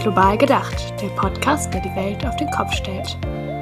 Global gedacht, der Podcast, der die Welt auf den Kopf stellt.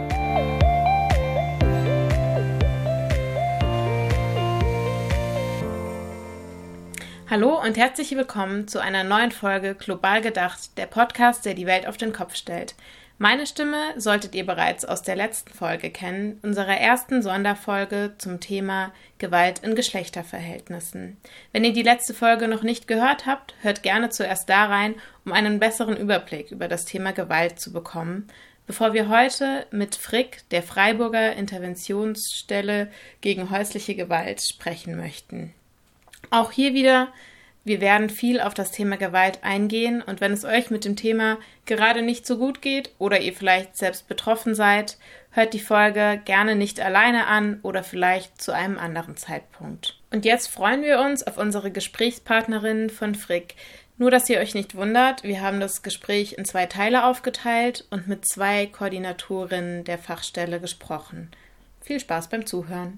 Hallo und herzlich willkommen zu einer neuen Folge Global gedacht, der Podcast, der die Welt auf den Kopf stellt. Meine Stimme solltet ihr bereits aus der letzten Folge kennen, unserer ersten Sonderfolge zum Thema Gewalt in Geschlechterverhältnissen. Wenn ihr die letzte Folge noch nicht gehört habt, hört gerne zuerst da rein, um einen besseren Überblick über das Thema Gewalt zu bekommen, bevor wir heute mit Frick, der Freiburger Interventionsstelle gegen häusliche Gewalt, sprechen möchten. Auch hier wieder, wir werden viel auf das Thema Gewalt eingehen und wenn es euch mit dem Thema gerade nicht so gut geht oder ihr vielleicht selbst betroffen seid, hört die Folge gerne nicht alleine an oder vielleicht zu einem anderen Zeitpunkt. Und jetzt freuen wir uns auf unsere Gesprächspartnerinnen von Frick. Nur, dass ihr euch nicht wundert, wir haben das Gespräch in 2 Teile aufgeteilt und mit 2 Koordinatorinnen der Fachstelle gesprochen. Viel Spaß beim Zuhören.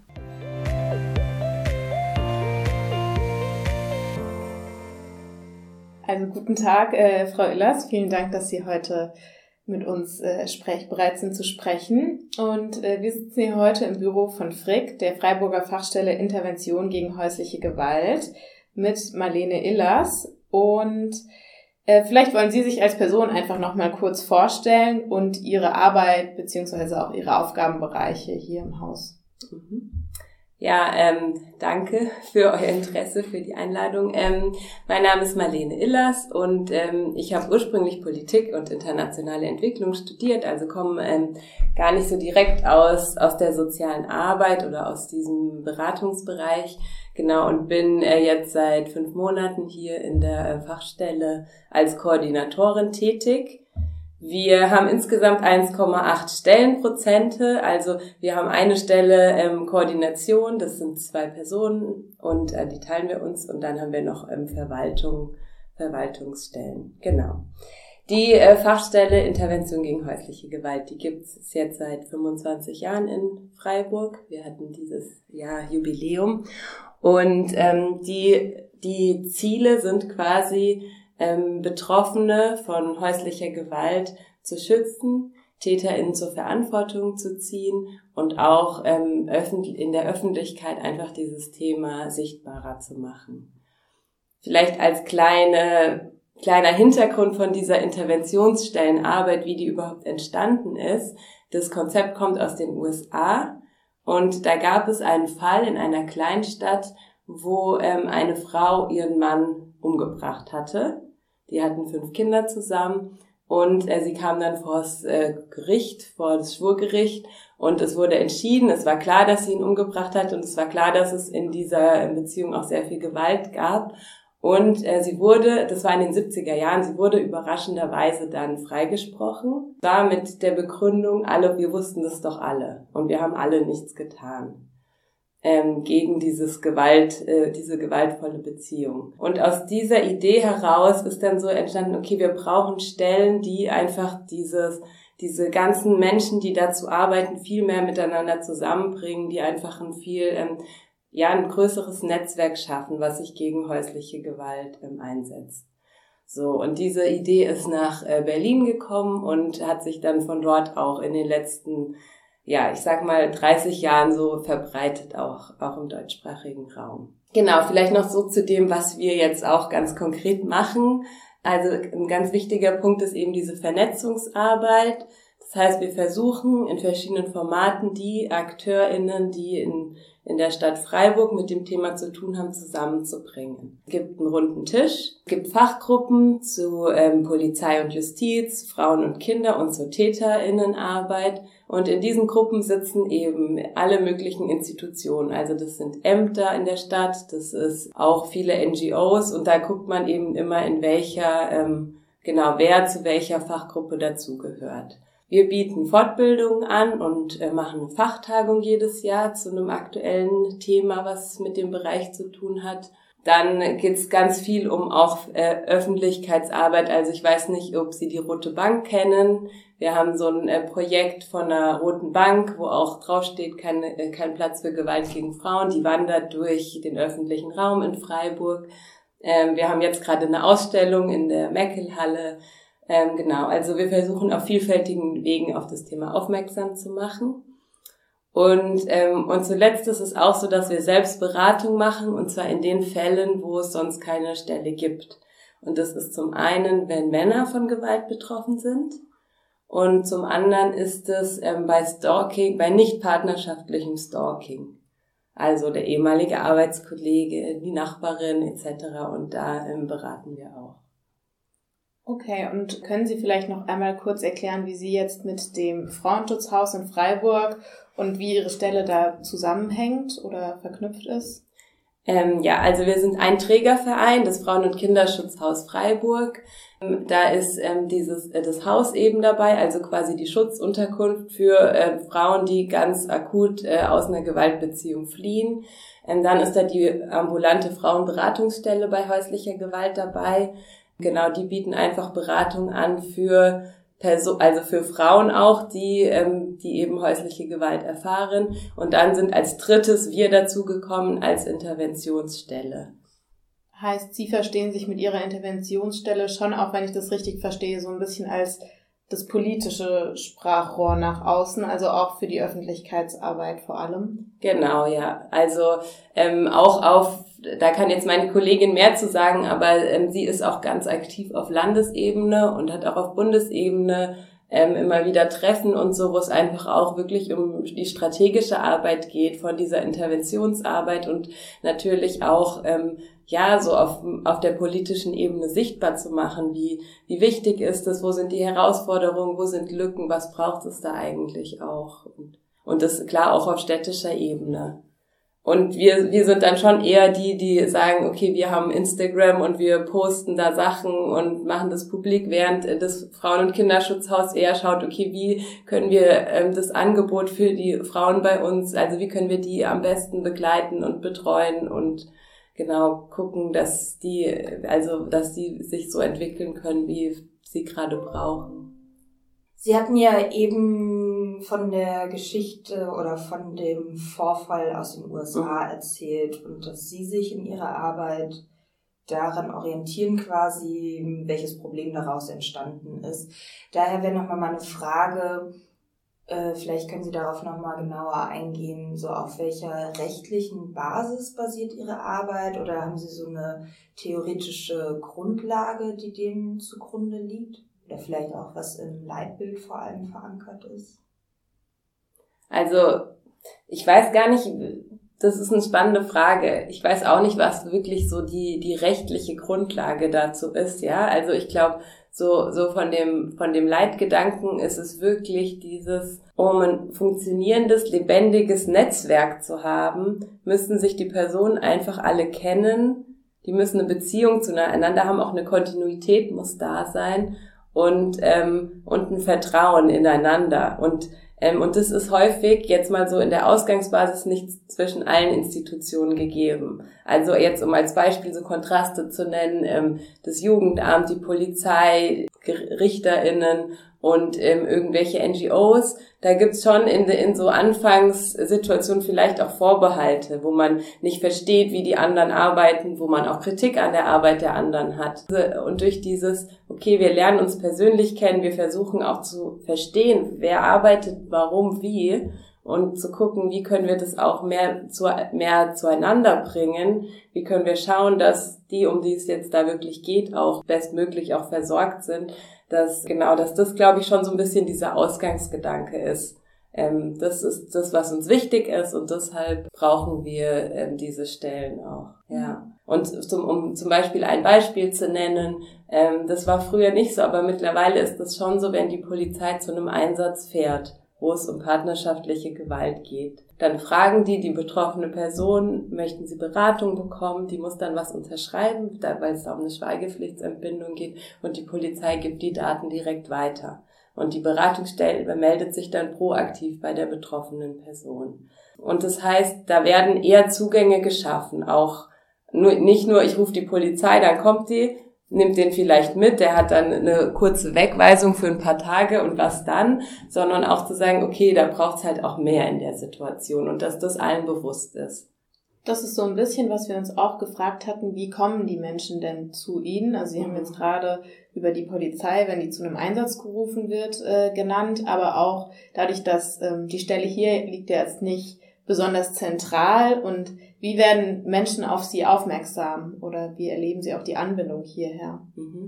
Also guten Tag, Frau Illers. Vielen Dank, dass Sie heute mit uns bereit sind zu sprechen. Und wir sitzen hier heute im Büro von Frick, der Freiburger Fachstelle Intervention gegen häusliche Gewalt, mit Marlene Illers. Und vielleicht wollen Sie sich als Person einfach noch mal kurz vorstellen und Ihre Arbeit bzw. auch Ihre Aufgabenbereiche hier im Haus. Ja, danke für euer Interesse, für die Einladung. Mein Name ist Marlene Illers und ich habe ursprünglich Politik und internationale Entwicklung studiert, also komme gar nicht so direkt aus der sozialen Arbeit oder aus diesem Beratungsbereich, genau, und bin jetzt seit 5 Monaten hier in der Fachstelle als Koordinatorin tätig. Wir haben insgesamt 1,8 Stellenprozente, also wir haben eine Stelle Koordination, das sind 2 Personen und die teilen wir uns und dann haben wir noch Verwaltungsstellen, genau. Die Fachstelle Intervention gegen häusliche Gewalt, die gibt es jetzt seit 25 Jahren in Freiburg. Wir hatten dieses Jahr Jubiläum und die Ziele sind quasi Betroffene von häuslicher Gewalt zu schützen, TäterInnen zur Verantwortung zu ziehen und auch in der Öffentlichkeit einfach dieses Thema sichtbarer zu machen. Vielleicht als kleiner Hintergrund von dieser Interventionsstellenarbeit, wie die überhaupt entstanden ist. Das Konzept kommt aus den USA und da gab es einen Fall in einer Kleinstadt, wo eine Frau ihren Mann umgebracht hatte. Die hatten 5 Kinder zusammen und sie kam dann vor das Schwurgericht und es wurde entschieden, es war klar, dass sie ihn umgebracht hat und es war klar, dass es in dieser Beziehung auch sehr viel Gewalt gab und sie wurde, das war in den 70er Jahren, sie wurde überraschenderweise dann freigesprochen. War mit der Begründung, wir wussten das doch alle und wir haben alle nichts getan gegen diese gewaltvolle Beziehung. Und aus dieser Idee heraus ist dann so entstanden, okay, wir brauchen Stellen, die einfach diese ganzen Menschen, die dazu arbeiten, viel mehr miteinander zusammenbringen, die einfach ein größeres Netzwerk schaffen, was sich gegen häusliche Gewalt einsetzt. So, und diese Idee ist nach Berlin gekommen und hat sich dann von dort auch in den letzten 30 Jahren so verbreitet, auch im deutschsprachigen Raum. Genau, vielleicht noch so zu dem, was wir jetzt auch ganz konkret machen. Also ein ganz wichtiger Punkt ist eben diese Vernetzungsarbeit. Das heißt, wir versuchen in verschiedenen Formaten die AkteurInnen, die in der Stadt Freiburg mit dem Thema zu tun haben, zusammenzubringen. Es gibt einen runden Tisch, es gibt Fachgruppen zu Polizei und Justiz, Frauen und Kinder und zur TäterInnenarbeit. Und in diesen Gruppen sitzen eben alle möglichen Institutionen. Also das sind Ämter in der Stadt, das ist auch viele NGOs und da guckt man eben immer in wer zu welcher Fachgruppe dazugehört. Wir bieten Fortbildungen an und machen eine Fachtagung jedes Jahr zu einem aktuellen Thema, was mit dem Bereich zu tun hat. Dann geht's ganz viel um auch Öffentlichkeitsarbeit. Also ich weiß nicht, ob Sie die Rote Bank kennen. Wir haben so ein Projekt von einer Roten Bank, wo auch draufsteht, kein Platz für Gewalt gegen Frauen. Die wandert durch den öffentlichen Raum in Freiburg. Wir haben jetzt gerade eine Ausstellung in der Meckelhalle Genau, also wir versuchen auf vielfältigen Wegen auf das Thema aufmerksam zu machen. Und zuletzt ist es auch so, dass wir selbst Beratung machen, und zwar in den Fällen, wo es sonst keine Stelle gibt. Und das ist zum einen, wenn Männer von Gewalt betroffen sind, und zum anderen ist es bei Stalking, bei nicht partnerschaftlichem Stalking. Also der ehemalige Arbeitskollege, die Nachbarin etc. Und da beraten wir auch. Okay, und können Sie vielleicht noch einmal kurz erklären, wie Sie jetzt mit dem Frauenschutzhaus in Freiburg und wie Ihre Stelle da zusammenhängt oder verknüpft ist? Ja, also wir sind ein Trägerverein, das Frauen- und Kinderschutzhaus Freiburg. Da ist das Haus eben dabei, also quasi die Schutzunterkunft für Frauen, die ganz akut aus einer Gewaltbeziehung fliehen. Dann ist da die ambulante Frauenberatungsstelle bei häuslicher Gewalt dabei. Genau, die bieten einfach Beratung an für für Frauen auch, die eben häusliche Gewalt erfahren. Und dann sind als drittes wir dazugekommen als Interventionsstelle. Heißt, Sie verstehen sich mit Ihrer Interventionsstelle schon, auch wenn ich das richtig verstehe, so ein bisschen als das politische Sprachrohr nach außen, also auch für die Öffentlichkeitsarbeit vor allem? Genau, ja. Also da kann jetzt meine Kollegin mehr zu sagen, aber sie ist auch ganz aktiv auf Landesebene und hat auch auf Bundesebene immer wieder Treffen und so, wo es einfach auch wirklich um die strategische Arbeit geht von dieser Interventionsarbeit und natürlich auch so auf der politischen Ebene sichtbar zu machen, wie wichtig ist es, wo sind die Herausforderungen, wo sind Lücken, was braucht es da eigentlich auch, und das klar auch auf städtischer Ebene. Und wir sind dann schon eher die sagen, okay, wir haben Instagram und wir posten da Sachen und machen das publik, während das Frauen- und Kinderschutzhaus eher schaut, okay, wie können wir das Angebot für die Frauen bei uns, also wie können wir die am besten begleiten und betreuen und genau gucken, dass die sich so entwickeln können, wie sie gerade brauchen. Sie hatten ja eben von der Geschichte oder von dem Vorfall aus den USA erzählt und dass Sie sich in Ihrer Arbeit daran orientieren quasi, welches Problem daraus entstanden ist. Daher wäre nochmal meine Frage, vielleicht können Sie darauf nochmal genauer eingehen, so auf welcher rechtlichen Basis basiert Ihre Arbeit oder haben Sie so eine theoretische Grundlage, die dem zugrunde liegt? Oder vielleicht auch, was im Leitbild vor allem verankert ist? Also, ich weiß gar nicht, das ist eine spannende Frage. Ich weiß auch nicht, was wirklich so die rechtliche Grundlage dazu ist, ja. Also ich glaube, so von dem Leitgedanken ist es wirklich dieses, um ein funktionierendes, lebendiges Netzwerk zu haben, müssen sich die Personen einfach alle kennen. Die müssen eine Beziehung zueinander haben, auch eine Kontinuität muss da sein. Und ein Vertrauen ineinander. Und das ist häufig jetzt mal so in der Ausgangsbasis nicht zwischen allen Institutionen gegeben. Also jetzt, um als Beispiel so Kontraste zu nennen, das Jugendamt, die Polizei, RichterInnen und irgendwelche NGOs, da gibt's schon in so Anfangssituationen vielleicht auch Vorbehalte, wo man nicht versteht, wie die anderen arbeiten, wo man auch Kritik an der Arbeit der anderen hat. Und durch dieses, okay, wir lernen uns persönlich kennen, wir versuchen auch zu verstehen, wer arbeitet, warum, wie, und zu gucken, wie können wir das auch mehr zueinander bringen, wie können wir schauen, dass die, um die es jetzt da wirklich geht, auch bestmöglich auch versorgt sind, dass das, glaube ich, schon so ein bisschen dieser Ausgangsgedanke ist. Das ist das, was uns wichtig ist und deshalb brauchen wir diese Stellen auch. Ja. Und um zum Beispiel ein Beispiel zu nennen, das war früher nicht so, aber mittlerweile ist das schon so, wenn die Polizei zu einem Einsatz fährt, wo es um partnerschaftliche Gewalt geht. Dann fragen die betroffene Person, möchten sie Beratung bekommen? Die muss dann was unterschreiben, weil es da um eine Schweigepflichtsentbindung geht und die Polizei gibt die Daten direkt weiter. Und die Beratungsstelle meldet sich dann proaktiv bei der betroffenen Person. Und das heißt, da werden eher Zugänge geschaffen, auch nicht nur, ich rufe die Polizei, dann kommt die, nimmt den vielleicht mit, der hat dann eine kurze Wegweisung für ein paar Tage und was dann, sondern auch zu sagen, okay, da braucht's halt auch mehr in der Situation und dass das allen bewusst ist. Das ist so ein bisschen, was wir uns auch gefragt hatten, wie kommen die Menschen denn zu Ihnen? Also Sie haben jetzt gerade über die Polizei, wenn die zu einem Einsatz gerufen wird, genannt, aber auch dadurch, dass die Stelle hier liegt ja jetzt nicht besonders zentral. Und wie werden Menschen auf Sie aufmerksam oder wie erleben Sie auch die Anbindung hierher?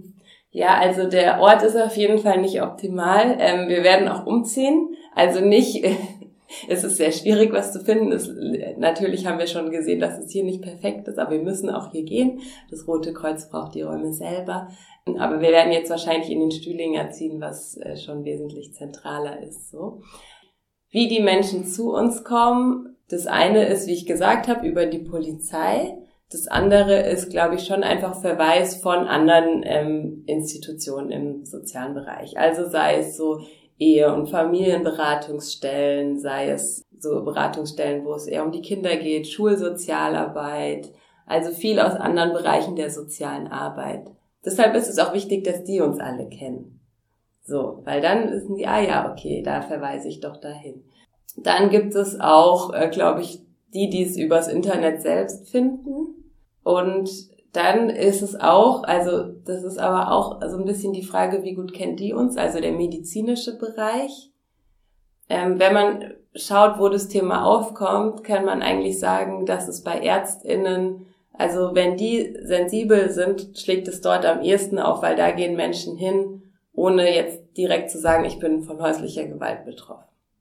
Ja, also der Ort ist auf jeden Fall nicht optimal. Wir werden auch umziehen, also nicht... Es ist sehr schwierig, was zu finden. Natürlich haben wir schon gesehen, dass es hier nicht perfekt ist, aber wir müssen auch hier gehen. Das Rote Kreuz braucht die Räume selber. Aber wir werden jetzt wahrscheinlich in den Stühlinger ziehen, was schon wesentlich zentraler ist. So. Wie die Menschen zu uns kommen, das eine ist, wie ich gesagt habe, über die Polizei. Das andere ist, glaube ich, schon einfach Verweis von anderen Institutionen im sozialen Bereich. Also sei es so Ehe- und Familienberatungsstellen, sei es so Beratungsstellen, wo es eher um die Kinder geht, Schulsozialarbeit, also viel aus anderen Bereichen der sozialen Arbeit. Deshalb ist es auch wichtig, dass die uns alle kennen. So, weil dann wissen die, okay, da verweise ich doch dahin. Dann gibt es auch, glaube ich, die es übers Internet selbst finden. Und dann ist es auch, also das ist aber auch so ein bisschen die Frage, wie gut kennt die uns, also der medizinische Bereich. Wenn man schaut, wo das Thema aufkommt, kann man eigentlich sagen, dass es bei ÄrztInnen, also wenn die sensibel sind, schlägt es dort am ehesten auf, weil da gehen Menschen hin, ohne jetzt direkt zu sagen, ich bin von häuslicher Gewalt betroffen.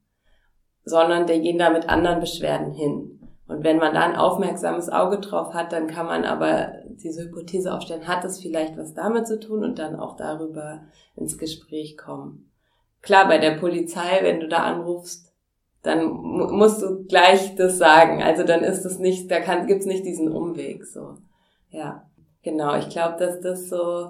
Sondern die gehen da mit anderen Beschwerden hin. Und wenn man da ein aufmerksames Auge drauf hat, dann kann man aber diese Hypothese aufstellen, hat es vielleicht was damit zu tun und dann auch darüber ins Gespräch kommen. Klar, bei der Polizei, wenn du da anrufst, dann musst du gleich das sagen. Also dann ist es nicht, gibt's nicht diesen Umweg, so. Ja, genau. Ich glaube, dass das so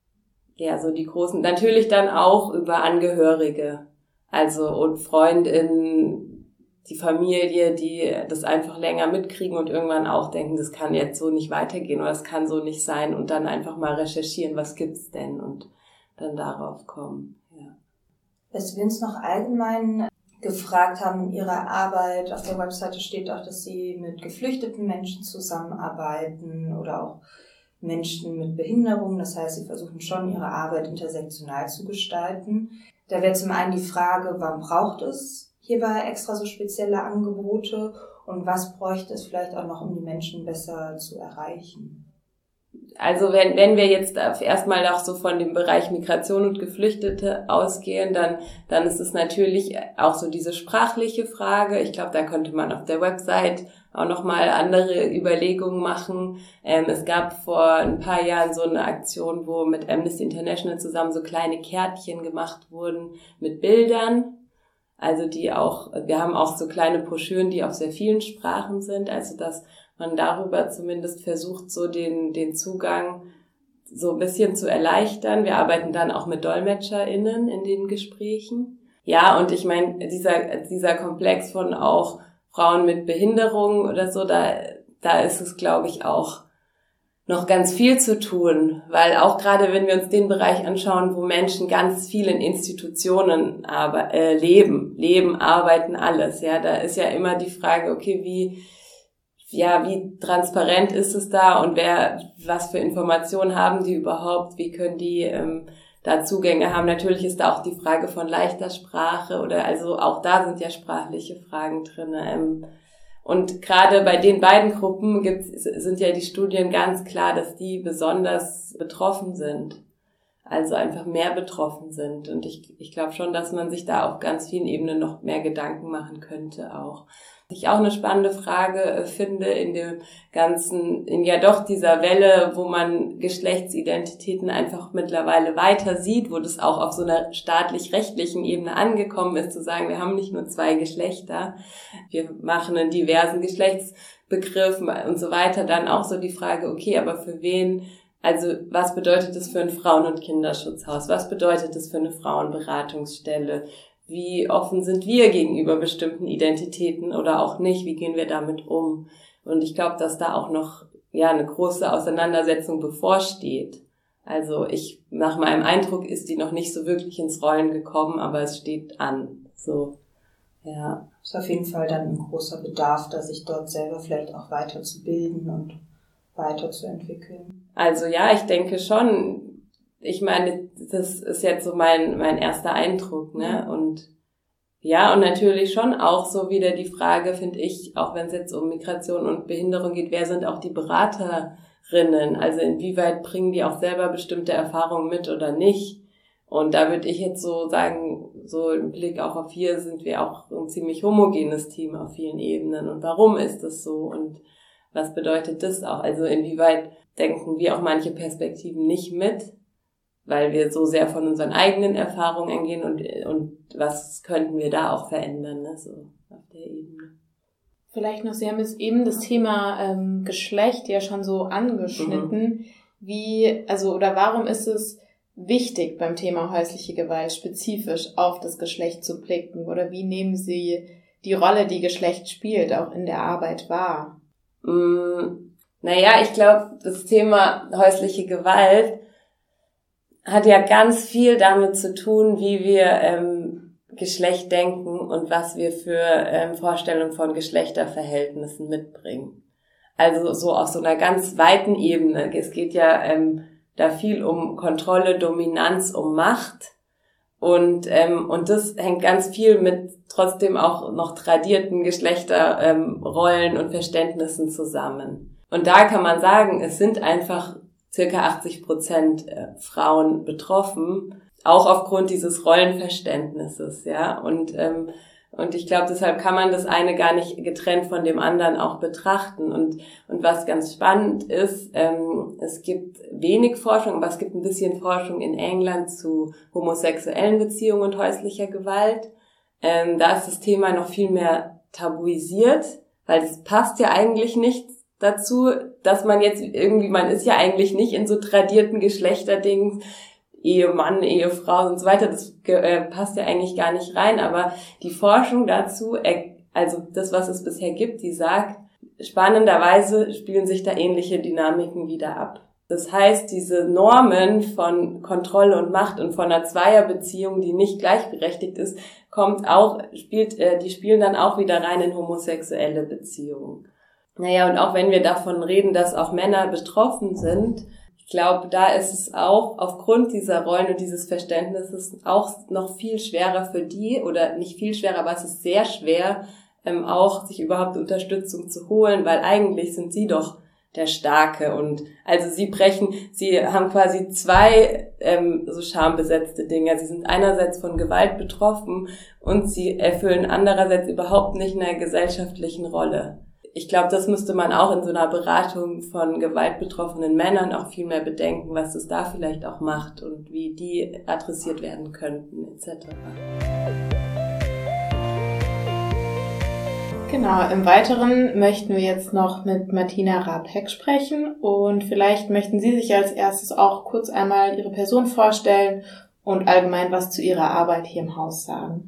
die großen, natürlich dann auch über Angehörige, also und FreundInnen, die Familie, die das einfach länger mitkriegen und irgendwann auch denken, das kann jetzt so nicht weitergehen oder das kann so nicht sein und dann einfach mal recherchieren, was gibt's denn und dann darauf kommen. Ja. Was wir uns noch allgemein gefragt haben in Ihrer Arbeit, auf der Webseite steht auch, dass Sie mit geflüchteten Menschen zusammenarbeiten oder auch Menschen mit Behinderung. Das heißt, Sie versuchen schon, Ihre Arbeit intersektional zu gestalten. Da wäre zum einen die Frage, wann braucht es hierbei extra so spezielle Angebote und was bräuchte es vielleicht auch noch, um die Menschen besser zu erreichen? Also wenn wir jetzt erstmal auch so von dem Bereich Migration und Geflüchtete ausgehen, dann ist es natürlich auch so diese sprachliche Frage. Ich glaube, da könnte man auf der Website auch nochmal andere Überlegungen machen. Es gab vor ein paar Jahren so eine Aktion, wo mit Amnesty International zusammen so kleine Kärtchen gemacht wurden mit Bildern. Also wir haben auch so kleine Broschüren, die auf sehr vielen Sprachen sind, also dass man darüber zumindest versucht, so den Zugang so ein bisschen zu erleichtern. Wir arbeiten dann auch mit DolmetscherInnen in den Gesprächen. Ja, und ich meine, dieser Komplex von auch Frauen mit Behinderung oder so, da ist es, glaube ich, auch noch ganz viel zu tun, weil auch gerade wenn wir uns den Bereich anschauen, wo Menschen ganz viel in Institutionen leben, arbeiten, alles, ja, da ist ja immer die Frage, okay, wie transparent ist es da und was für Informationen haben die überhaupt, wie können die da Zugänge haben. Natürlich ist da auch die Frage von leichter Sprache oder also auch da sind ja sprachliche Fragen drin. Und gerade bei den beiden Gruppen sind ja die Studien ganz klar, dass die besonders betroffen sind. Also einfach mehr betroffen sind. Und ich glaube schon, dass man sich da auf ganz vielen Ebenen noch mehr Gedanken machen könnte auch. Was ich auch eine spannende Frage finde in dem ganzen, dieser Welle, wo man Geschlechtsidentitäten einfach mittlerweile weiter sieht, wo das auch auf so einer staatlich-rechtlichen Ebene angekommen ist, zu sagen, wir haben nicht nur 2 Geschlechter, wir machen einen diversen Geschlechtsbegriff und so weiter, dann auch so die Frage, okay, aber für wen, also was bedeutet das für ein Frauen- und Kinderschutzhaus, was bedeutet das für eine Frauenberatungsstelle, wie offen sind wir gegenüber bestimmten Identitäten oder auch nicht? Wie gehen wir damit um? Und ich glaube, dass da auch noch eine große Auseinandersetzung bevorsteht. Also nach meinem Eindruck ist die noch nicht so wirklich ins Rollen gekommen, aber es steht an. So, Ja. Ist auf jeden Fall dann ein großer Bedarf, da sich dort selber vielleicht auch weiterzubilden und weiterzuentwickeln. Also ja, ich denke schon. Ich meine, das ist jetzt so mein erster Eindruck, ne? Und ja, und natürlich schon auch so wieder die Frage, finde ich, auch wenn es jetzt um Migration und Behinderung geht, wer sind auch die Beraterinnen? Also inwieweit bringen die auch selber bestimmte Erfahrungen mit oder nicht? Und da würde ich jetzt so sagen, so im Blick auch auf hier sind wir auch ein ziemlich homogenes Team auf vielen Ebenen. Und warum ist das so? Und was bedeutet das auch? Also inwieweit denken wir auch manche Perspektiven nicht mit, weil wir so sehr von unseren eigenen Erfahrungen eingehen und was könnten wir da auch verändern, ne? So auf der Ebene. Vielleicht noch, Sie haben jetzt eben das Thema Geschlecht ja schon so angeschnitten. Warum ist es wichtig beim Thema häusliche Gewalt spezifisch auf das Geschlecht zu blicken? Oder wie nehmen Sie die Rolle, die Geschlecht spielt, auch in der Arbeit wahr? Naja, ich glaube, das Thema häusliche Gewalt hat ja ganz viel damit zu tun, wie wir Geschlecht denken und was wir für Vorstellungen von Geschlechterverhältnissen mitbringen. Also so auf so einer ganz weiten Ebene. Es geht ja da viel um Kontrolle, Dominanz, um Macht. Und das hängt ganz viel mit trotzdem auch noch tradierten Geschlechterrollen und Verständnissen zusammen. Und da kann man sagen, es sind einfach circa 80% Frauen betroffen, auch aufgrund dieses Rollenverständnisses, ja. Und ich glaube, deshalb kann man das eine gar nicht getrennt von dem anderen auch betrachten. Und was ganz spannend ist, es gibt wenig Forschung, aber es gibt ein bisschen Forschung in England zu homosexuellen Beziehungen und häuslicher Gewalt. Da ist das Thema noch viel mehr tabuisiert, weil es passt ja eigentlich nicht dazu, dass man jetzt irgendwie, man ist ja eigentlich nicht in so tradierten Geschlechterdingen, Ehemann, Ehefrau und so weiter, das passt ja eigentlich gar nicht rein, aber die Forschung dazu, also das, was es bisher gibt, die sagt, spannenderweise spielen sich da ähnliche Dynamiken wieder ab. Das heißt, diese Normen von Kontrolle und Macht und von einer Zweierbeziehung, die nicht gleichberechtigt ist, die spielen dann auch wieder rein in homosexuelle Beziehungen. Naja, und auch wenn wir davon reden, dass auch Männer betroffen sind, ich glaube, da ist es auch aufgrund dieser Rollen und dieses Verständnisses auch noch viel schwerer für die, oder nicht viel schwerer, aber es ist sehr schwer, auch sich überhaupt Unterstützung zu holen, weil eigentlich sind sie doch der Starke und also sie haben quasi zwei so schambesetzte Dinge. Sie sind einerseits von Gewalt betroffen und sie erfüllen andererseits überhaupt nicht eine gesellschaftlichen Rolle. Ich glaube, das müsste man auch in so einer Beratung von gewaltbetroffenen Männern auch viel mehr bedenken, was es da vielleicht auch macht und wie die adressiert werden könnten, etc. Genau, im Weiteren möchten wir jetzt noch mit Martina Raab-Heck sprechen und vielleicht möchten Sie sich als erstes auch kurz einmal Ihre Person vorstellen und allgemein was zu Ihrer Arbeit hier im Haus sagen.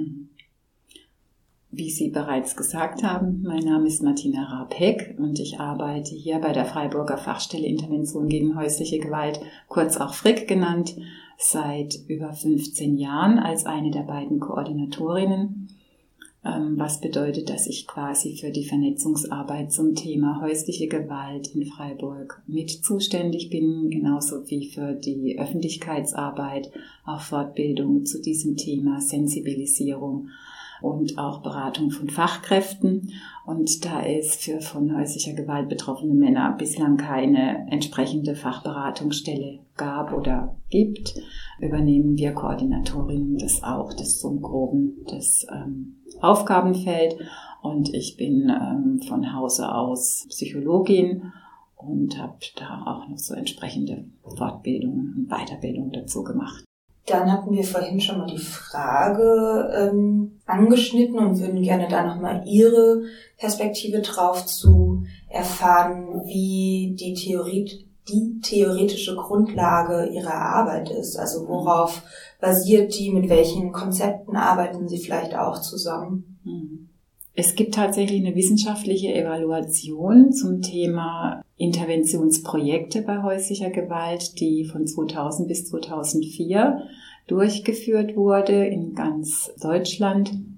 Wie Sie bereits gesagt haben, mein Name ist Martina Raab-Heck und ich arbeite hier bei der Freiburger Fachstelle Intervention gegen häusliche Gewalt, kurz auch FRIG genannt, seit über 15 Jahren als eine der beiden Koordinatorinnen. Was bedeutet, dass ich quasi für die Vernetzungsarbeit zum Thema häusliche Gewalt in Freiburg mit zuständig bin, genauso wie für die Öffentlichkeitsarbeit, auch Fortbildung zu diesem Thema, Sensibilisierung und auch Beratung von Fachkräften. Und da es für von häuslicher Gewalt betroffene Männer bislang keine entsprechende Fachberatungsstelle gab oder gibt, übernehmen wir Koordinatorinnen das auch. Das ist so im Groben das Aufgabenfeld. Und ich bin von Hause aus Psychologin und habe da auch noch so entsprechende Fortbildungen und Weiterbildung dazu gemacht. Dann hatten wir vorhin schon mal die Frage angeschnitten und würden gerne da nochmal Ihre Perspektive drauf zu erfahren, wie die theoretische Grundlage Ihrer Arbeit ist. Also worauf basiert die, mit welchen Konzepten arbeiten Sie vielleicht auch zusammen? Es gibt tatsächlich eine wissenschaftliche Evaluation zum Thema Interventionsprojekte bei häuslicher Gewalt, die von 2000 bis 2004 durchgeführt wurde in ganz Deutschland.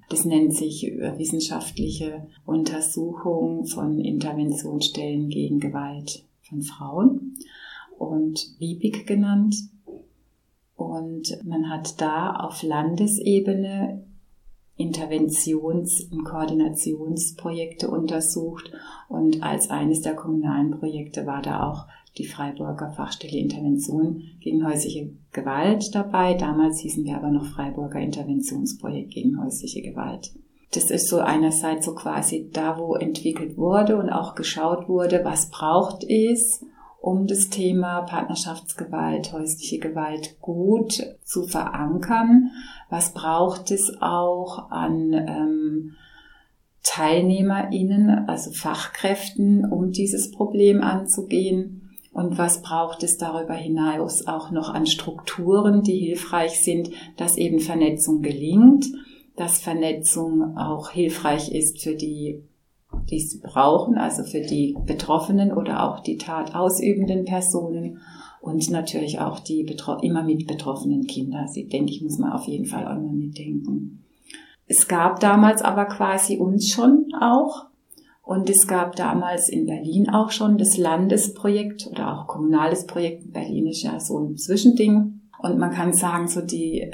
Das nennt sich wissenschaftliche Untersuchung von Interventionsstellen gegen Gewalt von Frauen und WIPIG genannt. Und man hat da auf Landesebene Interventions- und Koordinationsprojekte untersucht und als eines der kommunalen Projekte war da auch die Freiburger Fachstelle Intervention gegen häusliche Gewalt dabei. Damals hießen wir aber noch Freiburger Interventionsprojekt gegen häusliche Gewalt. Das ist so einerseits so quasi da, wo entwickelt wurde und auch geschaut wurde, was braucht es, um das Thema Partnerschaftsgewalt, häusliche Gewalt gut zu verankern. Was braucht es auch an TeilnehmerInnen, also Fachkräften, um dieses Problem anzugehen? Und was braucht es darüber hinaus auch noch an Strukturen, die hilfreich sind, dass eben Vernetzung gelingt, dass Vernetzung auch hilfreich ist für die sie brauchen, also für die Betroffenen oder auch die Tat ausübenden Personen und natürlich auch die immer mit betroffenen Kinder. Also ich denke, ich muss mal auf jeden Fall auch mal mitdenken. Es gab damals aber quasi uns schon auch und es gab damals in Berlin auch schon das Landesprojekt oder auch kommunales Projekt. Berlin ist ja so ein Zwischending und man kann sagen, so die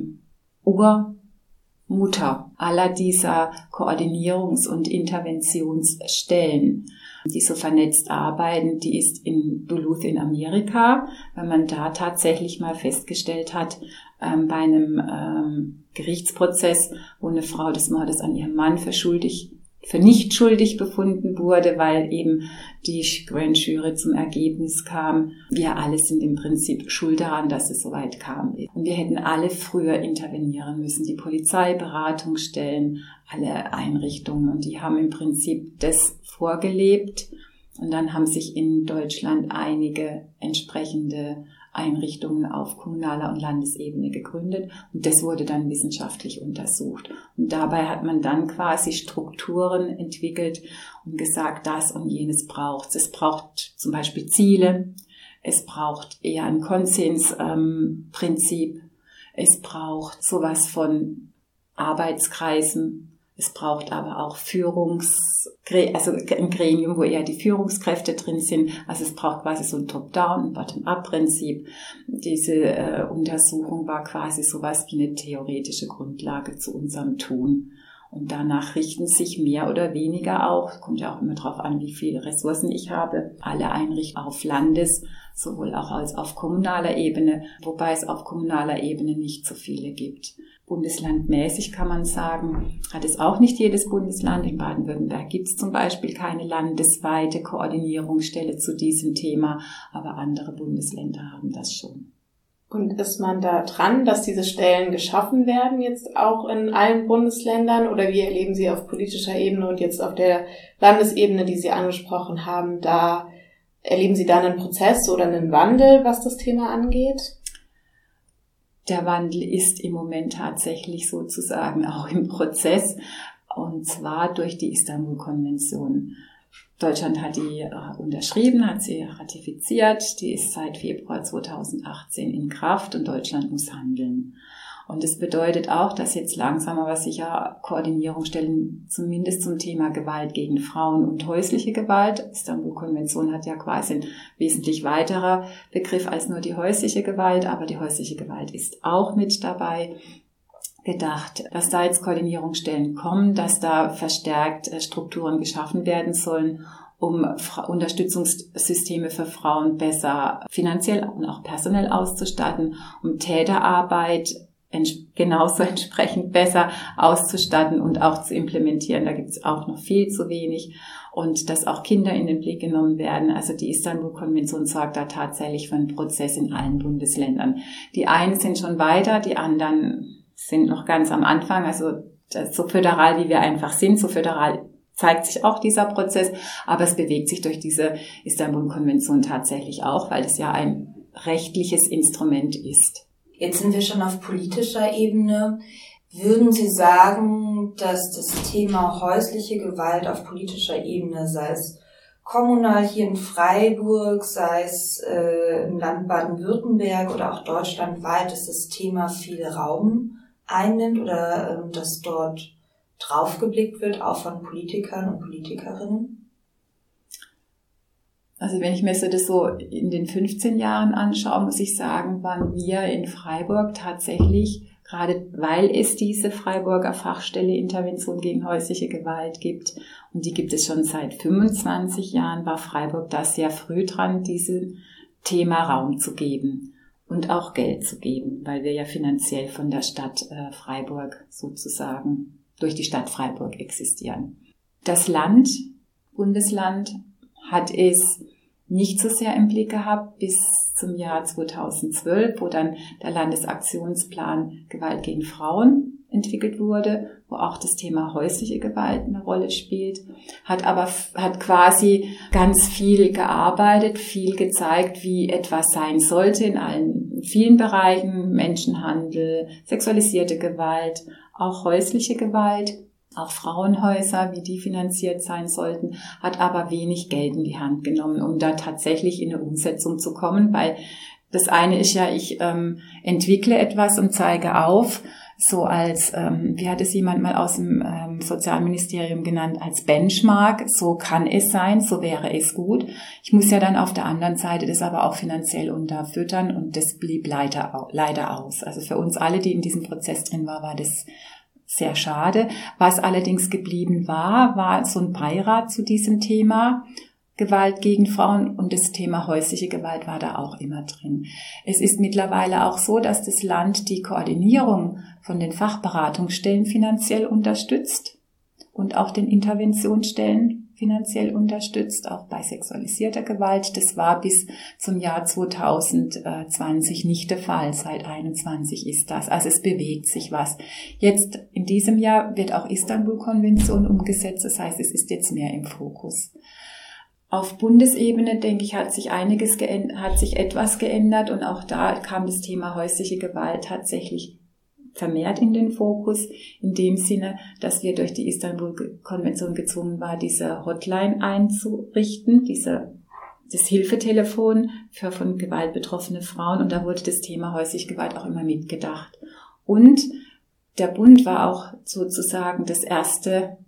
Mutter aller dieser Koordinierungs- und Interventionsstellen, die so vernetzt arbeiten, die ist in Duluth in Amerika, weil man da tatsächlich mal festgestellt hat, bei einem Gerichtsprozess, wo eine Frau des Mordes an ihrem Mann für nicht schuldig befunden wurde, weil eben die Grand Jury zum Ergebnis kam, wir alle sind im Prinzip schuld daran, dass es so weit kam. Und wir hätten alle früher intervenieren müssen, die Polizei, Beratungsstellen, alle Einrichtungen. Und die haben im Prinzip das vorgelebt. Und dann haben sich in Deutschland einige entsprechende Einrichtungen auf kommunaler und Landesebene gegründet und das wurde dann wissenschaftlich untersucht. Und dabei hat man dann quasi Strukturen entwickelt und gesagt, das und jenes braucht es. Es braucht zum Beispiel Ziele, es braucht eher ein Konsensprinzip, es braucht sowas von Arbeitskreisen, es braucht aber auch also ein Gremium, wo eher die Führungskräfte drin sind. Also es braucht quasi so ein Top-Down- und Bottom-Up-Prinzip. Diese Untersuchung war quasi sowas wie eine theoretische Grundlage zu unserem Tun. Und danach richten sich mehr oder weniger auch, kommt ja auch immer darauf an, wie viele Ressourcen ich habe, alle Einrichtungen auf Landes-, sowohl auch als auf kommunaler Ebene, wobei es auf kommunaler Ebene nicht so viele gibt. Bundeslandmäßig kann man sagen, hat es auch nicht jedes Bundesland. In Baden-Württemberg gibt es zum Beispiel keine landesweite Koordinierungsstelle zu diesem Thema, aber andere Bundesländer haben das schon. Und ist man da dran, dass diese Stellen geschaffen werden, jetzt auch in allen Bundesländern? Oder wie erleben Sie auf politischer Ebene und jetzt auf der Landesebene, die Sie angesprochen haben, da erleben Sie da einen Prozess oder einen Wandel, was das Thema angeht? Der Wandel ist im Moment tatsächlich sozusagen auch im Prozess, und zwar durch die Istanbul-Konvention. Deutschland hat die unterschrieben, hat sie ratifiziert, die ist seit Februar 2018 in Kraft und Deutschland muss handeln. Und das bedeutet auch, dass jetzt langsam aber sicher Koordinierungsstellen zumindest zum Thema Gewalt gegen Frauen und häusliche Gewalt. Die Istanbul-Konvention hat ja quasi ein wesentlich weiterer Begriff als nur die häusliche Gewalt, aber die häusliche Gewalt ist auch mit dabei gedacht, dass da jetzt Koordinierungsstellen kommen, dass da verstärkt Strukturen geschaffen werden sollen, um Unterstützungssysteme für Frauen besser finanziell und auch personell auszustatten, um Täterarbeit genauso entsprechend besser auszustatten und auch zu implementieren. Da gibt es auch noch viel zu wenig. Und dass auch Kinder in den Blick genommen werden. Also die Istanbul-Konvention sorgt da tatsächlich für einen Prozess in allen Bundesländern. Die einen sind schon weiter, die anderen sind noch ganz am Anfang. Also so föderal, wie wir einfach sind, so föderal zeigt sich auch dieser Prozess. Aber es bewegt sich durch diese Istanbul-Konvention tatsächlich auch, weil es ja ein rechtliches Instrument ist. Jetzt sind wir schon auf politischer Ebene. Würden Sie sagen, dass das Thema häusliche Gewalt auf politischer Ebene, sei es kommunal hier in Freiburg, sei es im Land Baden-Württemberg oder auch deutschlandweit, dass das Thema viel Raum einnimmt oder dass dort draufgeblickt wird, auch von Politikern und Politikerinnen? Also wenn ich mir das so in den 15 Jahren anschaue, muss ich sagen, waren wir in Freiburg tatsächlich, gerade weil es diese Freiburger Fachstelle Intervention gegen häusliche Gewalt gibt, und die gibt es schon seit 25 Jahren, war Freiburg da sehr früh dran, diesem Thema Raum zu geben und auch Geld zu geben, weil wir ja finanziell von der Stadt Freiburg sozusagen durch die Stadt Freiburg existieren. Das Bundesland hat es nicht so sehr im Blick gehabt bis zum Jahr 2012, wo dann der Landesaktionsplan Gewalt gegen Frauen entwickelt wurde, wo auch das Thema häusliche Gewalt eine Rolle spielt, hat quasi ganz viel gearbeitet, viel gezeigt, wie etwas sein sollte in vielen Bereichen, Menschenhandel, sexualisierte Gewalt, auch häusliche Gewalt, auch Frauenhäuser, wie die finanziert sein sollten, hat aber wenig Geld in die Hand genommen, um da tatsächlich in eine Umsetzung zu kommen, weil das eine ist ja, ich entwickle etwas und zeige auf, so als, wie hat es jemand mal aus dem Sozialministerium genannt, als Benchmark, so kann es sein, so wäre es gut. Ich muss ja dann auf der anderen Seite das aber auch finanziell unterfüttern, und das blieb leider aus. Also für uns alle, die in diesem Prozess drin waren, war das sehr schade. Was allerdings geblieben war so ein Beirat zu diesem Thema Gewalt gegen Frauen, und das Thema häusliche Gewalt war da auch immer drin. Es ist mittlerweile auch so, dass das Land die Koordinierung von den Fachberatungsstellen finanziell unterstützt und auch den Interventionsstellen finanziell unterstützt, auch bei sexualisierter Gewalt. Das war bis zum Jahr 2020 nicht der Fall. Seit 2021 ist das. Also es bewegt sich was. Jetzt in diesem Jahr wird auch Istanbul-Konvention umgesetzt. Das heißt, es ist jetzt mehr im Fokus. Auf Bundesebene, denke ich, hat sich etwas geändert, und auch da kam das Thema häusliche Gewalt tatsächlich vermehrt in den Fokus, in dem Sinne, dass wir durch die Istanbul-Konvention gezwungen waren, diese Hotline einzurichten, das Hilfetelefon für von Gewalt betroffene Frauen, und da wurde das Thema häusliche Gewalt auch immer mitgedacht. Und der Bund war auch sozusagen das erste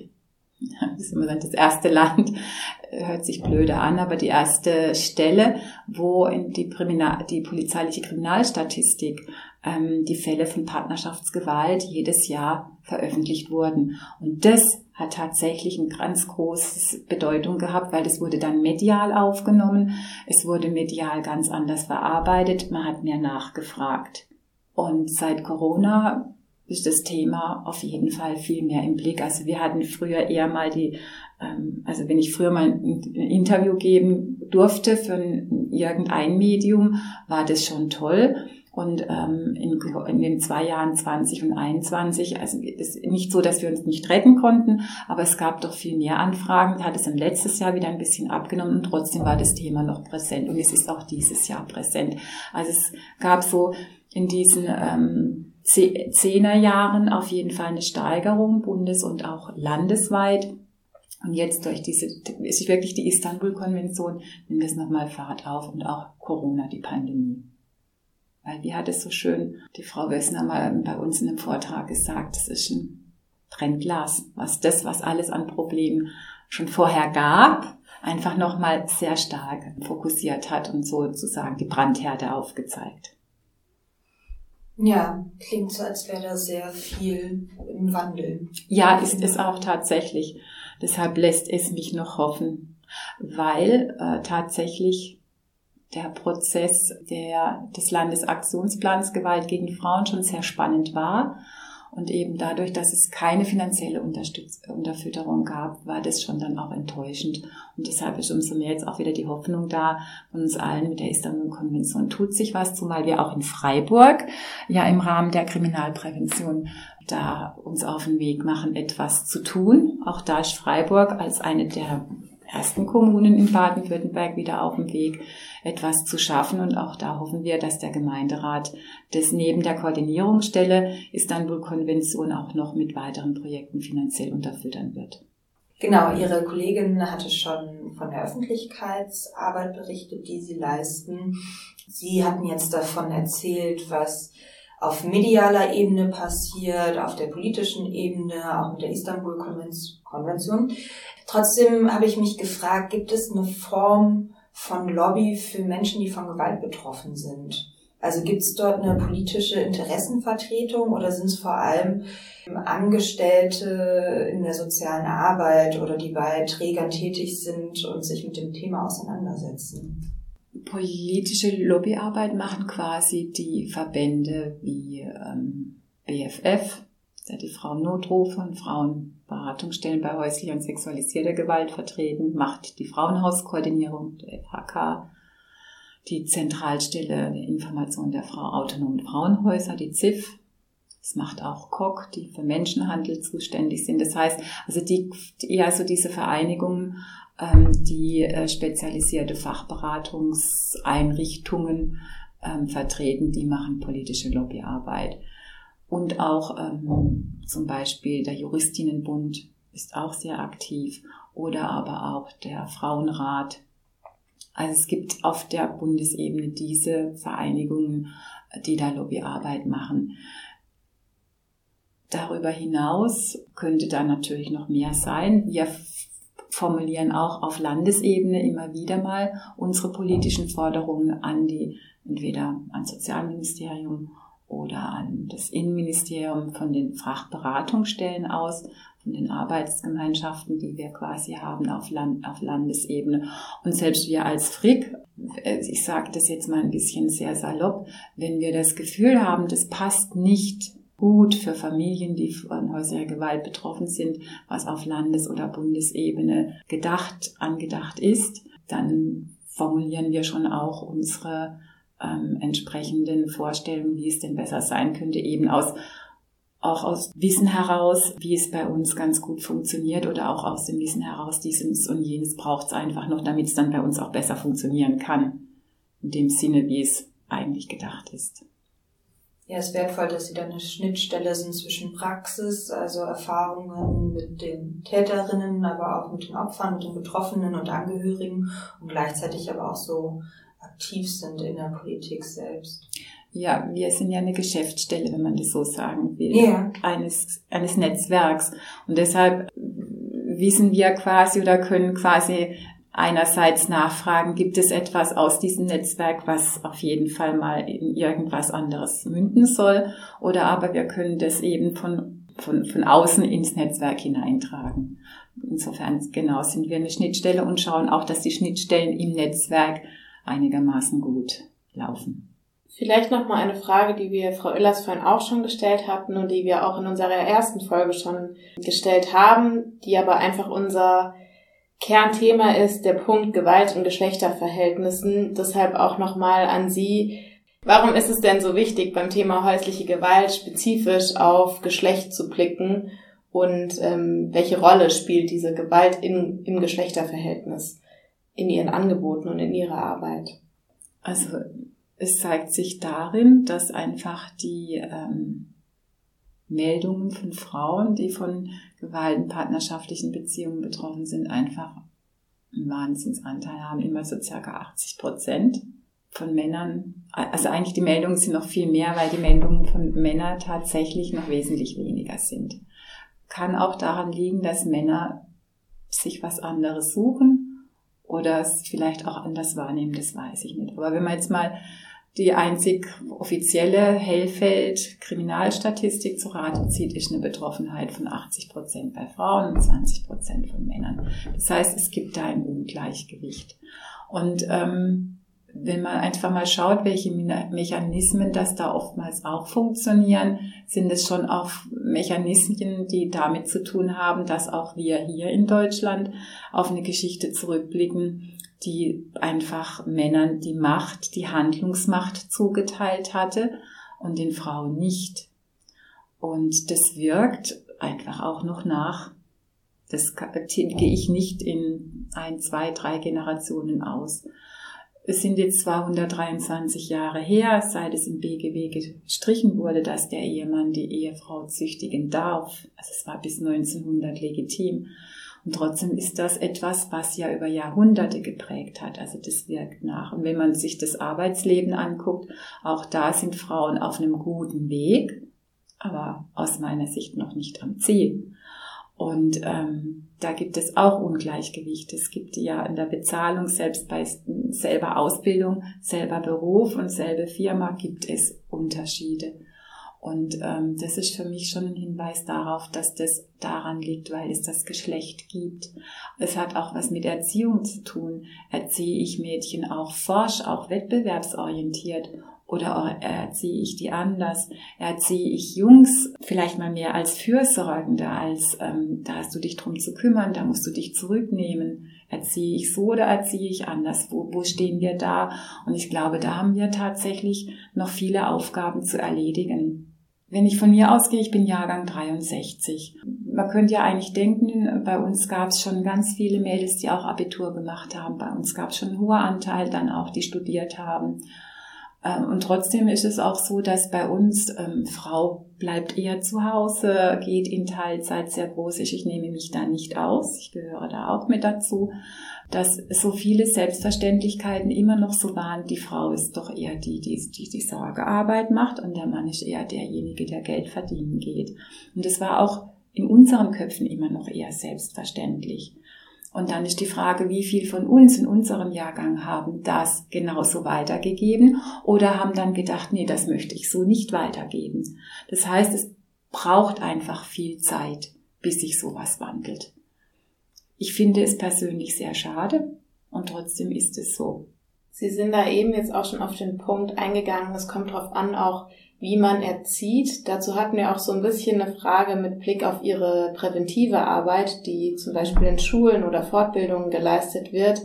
Land, hört sich blöde an, aber die erste Stelle, wo in die polizeiliche Kriminalstatistik die Fälle von Partnerschaftsgewalt jedes Jahr veröffentlicht wurden. Und das hat tatsächlich eine ganz große Bedeutung gehabt, weil das wurde dann medial aufgenommen, es wurde medial ganz anders verarbeitet, man hat mehr nachgefragt. Und seit Corona ist das Thema auf jeden Fall viel mehr im Blick. Also wir hatten früher eher mal wenn ich früher mal ein Interview geben durfte für irgendein Medium, war das schon toll. Und in den 2 Jahren 20 und 21, also es ist nicht so, dass wir uns nicht retten konnten, aber es gab doch viel mehr Anfragen. Da hat es dann letztes Jahr wieder ein bisschen abgenommen, und trotzdem war das Thema noch präsent, und es ist auch dieses Jahr präsent. Also es gab so in diesen 10er Jahren auf jeden Fall eine Steigerung, bundes- und auch landesweit. Und jetzt ist wirklich die Istanbul-Konvention, nimmt das nochmal Fahrt auf, und auch Corona, die Pandemie. Weil, wie hat es so schön die Frau Wössner mal bei uns in einem Vortrag gesagt, das ist ein Brennglas, was alles an Problemen schon vorher gab, einfach nochmal sehr stark fokussiert hat und sozusagen die Brandherde aufgezeigt. Ja, klingt so, als wäre da sehr viel im Wandel. Ja, ist es auch tatsächlich. Deshalb lässt es mich noch hoffen, weil tatsächlich der Prozess des Landesaktionsplans Gewalt gegen Frauen schon sehr spannend war. Und eben dadurch, dass es keine finanzielle Unterfütterung gab, war das schon dann auch enttäuschend. Und deshalb ist umso mehr jetzt auch wieder die Hoffnung da von uns allen mit der Istanbul-Konvention. Tut sich was, zumal wir auch in Freiburg ja im Rahmen der Kriminalprävention da uns auf den Weg machen, etwas zu tun. Auch da ist Freiburg als eine der ersten Kommunen in Baden-Württemberg wieder auf dem Weg, etwas zu schaffen. Und auch da hoffen wir, dass der Gemeinderat das neben der Koordinierungsstelle Istanbul-Konvention auch noch mit weiteren Projekten finanziell unterfüttern wird. Genau, Ihre Kollegin hatte schon von der Öffentlichkeitsarbeit berichtet, die Sie leisten. Sie hatten jetzt davon erzählt, was auf medialer Ebene passiert, auf der politischen Ebene, auch mit der Istanbul-Konvention. Trotzdem habe ich mich gefragt, gibt es eine Form von Lobby für Menschen, die von Gewalt betroffen sind? Also gibt es dort eine politische Interessenvertretung oder sind es vor allem Angestellte in der sozialen Arbeit oder die bei Trägern tätig sind und sich mit dem Thema auseinandersetzen? Politische Lobbyarbeit machen quasi die Verbände wie BFF, die Frauennotruf und Frauenberatungsstellen bei häuslicher und sexualisierter Gewalt vertreten, macht die Frauenhauskoordinierung, der FHK, die Zentralstelle der Information der autonomen Frauenhäuser, die ZIF. Das macht auch KOK, die für Menschenhandel zuständig sind. Das heißt, also diese Vereinigungen, die spezialisierte Fachberatungseinrichtungen vertreten, die machen politische Lobbyarbeit. Und auch zum Beispiel der Juristinnenbund ist auch sehr aktiv oder aber auch der Frauenrat. Also es gibt auf der Bundesebene diese Vereinigungen, die da Lobbyarbeit machen. Darüber hinaus könnte da natürlich noch mehr sein. Wir formulieren auch auf Landesebene immer wieder mal unsere politischen Forderungen entweder ans Sozialministerium oder an das Innenministerium von den Fachberatungsstellen aus, von den Arbeitsgemeinschaften, die wir quasi haben auf Landesebene. Und selbst wir als FRIG, ich sage das jetzt mal ein bisschen sehr salopp, wenn wir das Gefühl haben, das passt nicht gut für Familien, die von häuslicher Gewalt betroffen sind, was auf Landes- oder Bundesebene angedacht ist, dann formulieren wir schon auch unsere entsprechenden Vorstellungen, wie es denn besser sein könnte, eben auch aus Wissen heraus, wie es bei uns ganz gut funktioniert oder auch aus dem Wissen heraus, dieses und jenes braucht es einfach noch, damit es dann bei uns auch besser funktionieren kann, in dem Sinne, wie es eigentlich gedacht ist. Ja, es ist wertvoll, dass Sie da eine Schnittstelle sind zwischen Praxis, also Erfahrungen mit den Täterinnen, aber auch mit den Opfern, mit den Betroffenen und Angehörigen und gleichzeitig aber auch so aktiv sind in der Politik selbst. Ja, wir sind ja eine Geschäftsstelle, wenn man das so sagen will, eines Netzwerks. Und deshalb wissen wir quasi oder können quasi einerseits nachfragen, gibt es etwas aus diesem Netzwerk, was auf jeden Fall mal in irgendwas anderes münden soll, oder aber wir können das eben von außen ins Netzwerk hineintragen. Insofern genau sind wir eine Schnittstelle und schauen auch, dass die Schnittstellen im Netzwerk einigermaßen gut laufen. Vielleicht nochmal eine Frage, die wir Frau Illers vorhin auch schon gestellt hatten und die wir auch in unserer ersten Folge schon gestellt haben, die aber einfach unser Kernthema ist, der Punkt Gewalt und Geschlechterverhältnissen. Deshalb auch nochmal an Sie. Warum ist es denn so wichtig, beim Thema häusliche Gewalt spezifisch auf Geschlecht zu blicken und welche Rolle spielt diese Gewalt im Geschlechterverhältnis in Ihren Angeboten und in Ihrer Arbeit? Also es zeigt sich darin, dass einfach die Meldungen von Frauen, die von Gewalt in partnerschaftlichen Beziehungen betroffen sind, einfach einen Wahnsinnsanteil haben, immer so circa 80% von Männern. Also eigentlich die Meldungen sind noch viel mehr, weil die Meldungen von Männern tatsächlich noch wesentlich weniger sind. Kann auch daran liegen, dass Männer sich was anderes suchen oder es vielleicht auch anders wahrnehmen, das weiß ich nicht. Aber wenn man jetzt mal die einzig offizielle Hellfeld-Kriminalstatistik zu Rate zieht, ist eine Betroffenheit von 80% bei Frauen und 20% von Männern. Das heißt, es gibt da ein Ungleichgewicht. Und wenn man einfach mal schaut, welche Mechanismen das da oftmals auch funktionieren, sind es schon auch Mechanismen, die damit zu tun haben, dass auch wir hier in Deutschland auf eine Geschichte zurückblicken, die einfach Männern die Macht, die Handlungsmacht zugeteilt hatte und den Frauen nicht. Und das wirkt einfach auch noch nach. Das gehe ich nicht in 1, 2, 3 Generationen aus. Es sind jetzt 223 Jahre her, seit es im BGB gestrichen wurde, dass der Ehemann die Ehefrau züchtigen darf. Also es war bis 1900 legitim. Und trotzdem ist das etwas, was ja über Jahrhunderte geprägt hat. Also das wirkt nach. Und wenn man sich das Arbeitsleben anguckt, auch da sind Frauen auf einem guten Weg, aber aus meiner Sicht noch nicht am Ziel. Und da gibt es auch Ungleichgewicht. Es gibt ja in der Bezahlung, selbst bei selber Ausbildung, selber Beruf und selbe Firma gibt es Unterschiede. Und das ist für mich schon ein Hinweis darauf, dass das daran liegt, weil es das Geschlecht gibt. Es hat auch was mit Erziehung zu tun. Erziehe ich Mädchen auch forsch, auch wettbewerbsorientiert? Oder erziehe ich die anders? Erziehe ich Jungs vielleicht mal mehr als Fürsorgende, als da hast du dich drum zu kümmern, da musst du dich zurücknehmen. Erziehe ich so oder erziehe ich anders? Wo stehen wir da? Und ich glaube, da haben wir tatsächlich noch viele Aufgaben zu erledigen. Wenn ich von mir ausgehe, ich bin Jahrgang 63. Man könnte ja eigentlich denken, bei uns gab es schon ganz viele Mädels, die auch Abitur gemacht haben. Bei uns gab es schon einen hohen Anteil dann auch, die studiert haben. Und trotzdem ist es auch so, dass bei uns Frau bleibt eher zu Hause, geht in Teilzeit, sehr groß ist. Ich nehme mich da nicht aus. Ich gehöre da auch mit dazu, dass so viele Selbstverständlichkeiten immer noch so waren. Die Frau ist doch eher die Sorgearbeit macht und der Mann ist eher derjenige, der Geld verdienen geht. Und das war auch in unseren Köpfen immer noch eher selbstverständlich. Und dann ist die Frage, wie viel von uns in unserem Jahrgang haben das genauso weitergegeben oder haben dann gedacht, nee, das möchte ich so nicht weitergeben. Das heißt, es braucht einfach viel Zeit, bis sich sowas wandelt. Ich finde es persönlich sehr schade und trotzdem ist es so. Sie sind da eben jetzt auch schon auf den Punkt eingegangen, es kommt darauf an, auch wie man erzieht. Dazu hatten wir auch so ein bisschen eine Frage mit Blick auf Ihre präventive Arbeit, die zum Beispiel in Schulen oder Fortbildungen geleistet wird,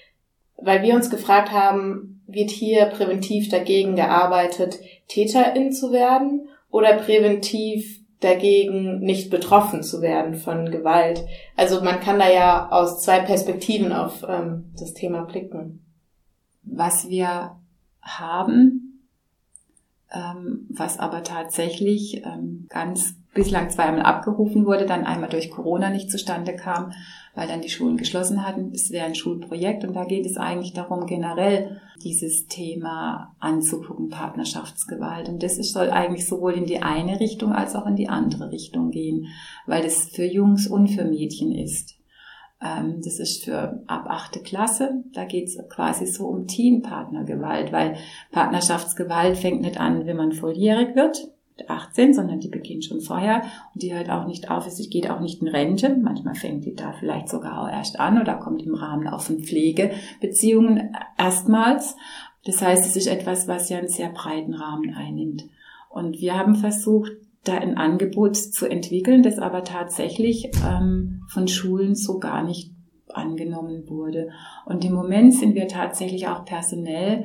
weil wir uns gefragt haben, wird hier präventiv dagegen gearbeitet, Täterin zu werden oder präventiv dagegen nicht betroffen zu werden von Gewalt? Also man kann da ja aus zwei Perspektiven auf das Thema blicken. Was wir haben, was aber tatsächlich ganz bislang zweimal abgerufen wurde, dann einmal durch Corona nicht zustande kam, weil dann die Schulen geschlossen hatten. Es wäre ein Schulprojekt und da geht es eigentlich darum, generell dieses Thema anzugucken, Partnerschaftsgewalt. Und das soll eigentlich sowohl in die eine Richtung als auch in die andere Richtung gehen, weil das für Jungs und für Mädchen ist. Das ist für ab 8. Klasse, da geht's quasi so um Teen-Partnergewalt, weil Partnerschaftsgewalt fängt nicht an, wenn man volljährig wird, 18, sondern die beginnt schon vorher und die hört auch nicht auf, es geht auch nicht in Rente, manchmal fängt die da vielleicht sogar auch erst an oder kommt im Rahmen auch von Pflegebeziehungen erstmals. Das heißt, es ist etwas, was ja einen sehr breiten Rahmen einnimmt. Und wir haben versucht, da ein Angebot zu entwickeln, das aber tatsächlich von Schulen so gar nicht angenommen wurde. Und im Moment sind wir tatsächlich auch personell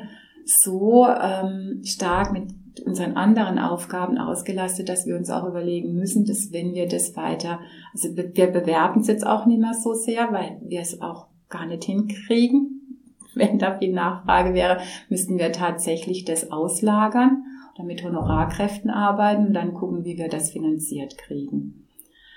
so stark mit unseren anderen Aufgaben ausgelastet, dass wir uns auch überlegen müssen, dass wenn wir das weiter, also wir bewerben es jetzt auch nicht mehr so sehr, weil wir es auch gar nicht hinkriegen. Wenn da viel Nachfrage wäre, müssten wir tatsächlich das auslagern, mit Honorarkräften arbeiten und dann gucken, wie wir das finanziert kriegen.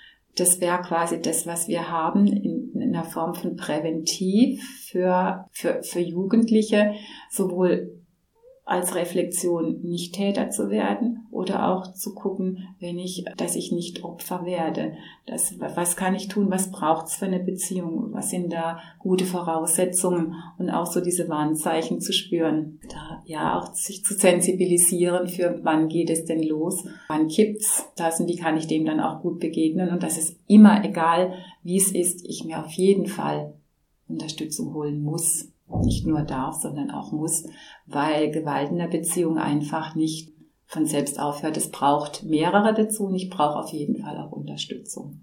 Das wäre quasi das, was wir haben in einer Form von Präventiv für Jugendliche, sowohl als Reflexion, nicht Täter zu werden oder auch zu gucken, dass ich nicht Opfer werde. Was kann ich tun? Was braucht's für eine Beziehung? Was sind da gute Voraussetzungen? Und auch so diese Warnzeichen zu spüren. Da ja auch sich zu sensibilisieren für wann geht es denn los? Wann kippt's? Wie kann ich dem dann auch gut begegnen? Und das ist immer egal, wie es ist, ich mir auf jeden Fall Unterstützung holen muss. Nicht nur darf, sondern auch muss, weil Gewalt in der Beziehung einfach nicht von selbst aufhört. Es braucht mehrere dazu und ich brauche auf jeden Fall auch Unterstützung.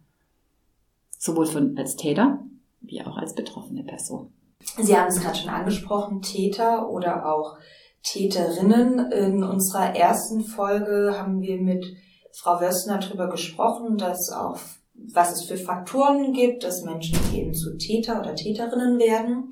Sowohl als Täter wie auch als betroffene Person. Sie haben es gerade schon angesprochen, Täter oder auch Täterinnen. In unserer ersten Folge haben wir mit Frau Wössner darüber gesprochen, was es für Faktoren gibt, dass Menschen eben zu Täter oder Täterinnen werden.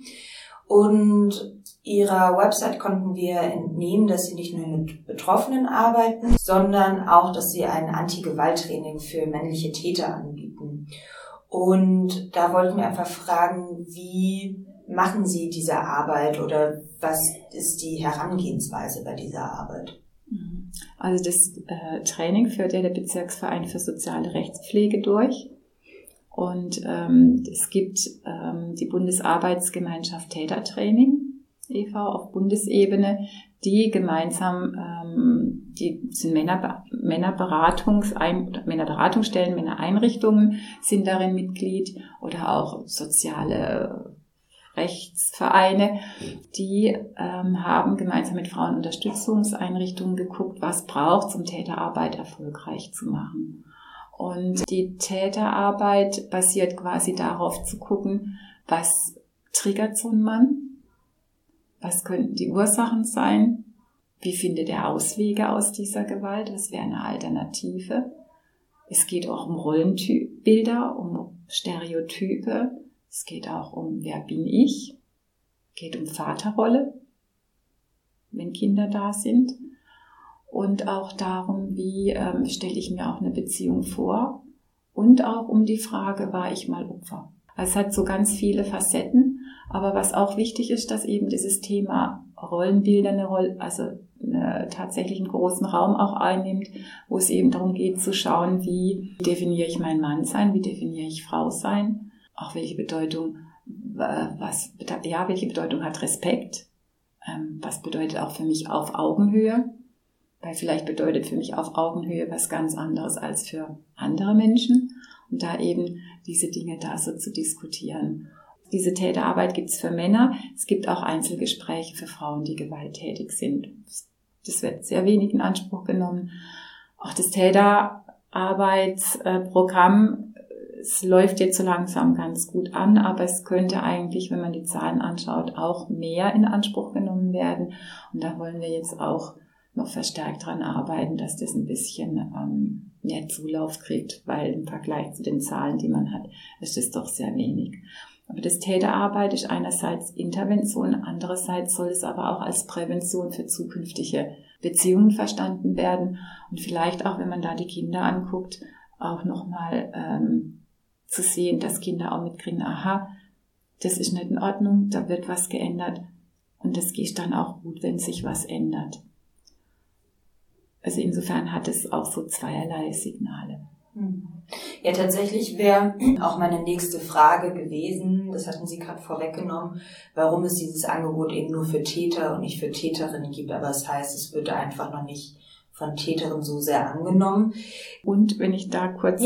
Und ihrer Website konnten wir entnehmen, dass sie nicht nur mit Betroffenen arbeiten, sondern auch, dass sie ein Anti-Gewalt-Training für männliche Täter anbieten. Und da wollten wir einfach fragen, wie machen Sie diese Arbeit oder was ist die Herangehensweise bei dieser Arbeit? Also das Training führt ja der Bezirksverein für soziale Rechtspflege durch. Und es gibt die Bundesarbeitsgemeinschaft Tätertraining e.V. auf Bundesebene, die gemeinsam, die sind Männerberatungsstellen, Männereinrichtungen sind darin Mitglied oder auch soziale Rechtsvereine, die haben gemeinsam mit Frauenunterstützungseinrichtungen geguckt, was braucht, um Täterarbeit erfolgreich zu machen. Und die Täterarbeit basiert quasi darauf zu gucken, was triggert so ein Mann, was könnten die Ursachen sein, wie findet er Auswege aus dieser Gewalt, was wäre eine Alternative. Es geht auch um Rollenbilder, um Stereotype. Es geht auch um, wer bin ich? Es geht um Vaterrolle, wenn Kinder da sind. Und auch darum, wie stelle ich mir auch eine Beziehung vor. Und auch um die Frage, war ich mal Opfer? Also es hat so ganz viele Facetten. Aber was auch wichtig ist, dass eben dieses Thema Rollenbilder tatsächlich einen großen Raum auch einnimmt, wo es eben darum geht zu schauen, wie definiere ich mein Mann sein, wie definiere ich Frau sein. Auch welche Bedeutung hat Respekt? Was bedeutet auch für mich auf Augenhöhe? Weil vielleicht bedeutet für mich auf Augenhöhe was ganz anderes als für andere Menschen. Und da eben diese Dinge da so zu diskutieren. Diese Täterarbeit gibt es für Männer. Es gibt auch Einzelgespräche für Frauen, die gewalttätig sind. Das wird sehr wenig in Anspruch genommen. Auch das Täterarbeitsprogramm, es läuft jetzt so langsam ganz gut an, aber es könnte eigentlich, wenn man die Zahlen anschaut, auch mehr in Anspruch genommen werden. Und da wollen wir jetzt auch noch verstärkt dran arbeiten, dass das ein bisschen mehr Zulauf kriegt, weil im Vergleich zu den Zahlen, die man hat, ist das doch sehr wenig. Aber das Täterarbeit ist einerseits Intervention, andererseits soll es aber auch als Prävention für zukünftige Beziehungen verstanden werden und vielleicht auch, wenn man da die Kinder anguckt, auch nochmal zu sehen, dass Kinder auch mitkriegen, aha, das ist nicht in Ordnung, da wird was geändert und das geht dann auch gut, wenn sich was ändert. Also insofern hat es auch so zweierlei Signale. Ja, tatsächlich wäre auch meine nächste Frage gewesen, das hatten Sie gerade vorweggenommen, warum es dieses Angebot eben nur für Täter und nicht für Täterinnen gibt. Aber das heißt, es wird einfach noch nicht von Täterinnen so sehr angenommen. Und wenn ich da kurz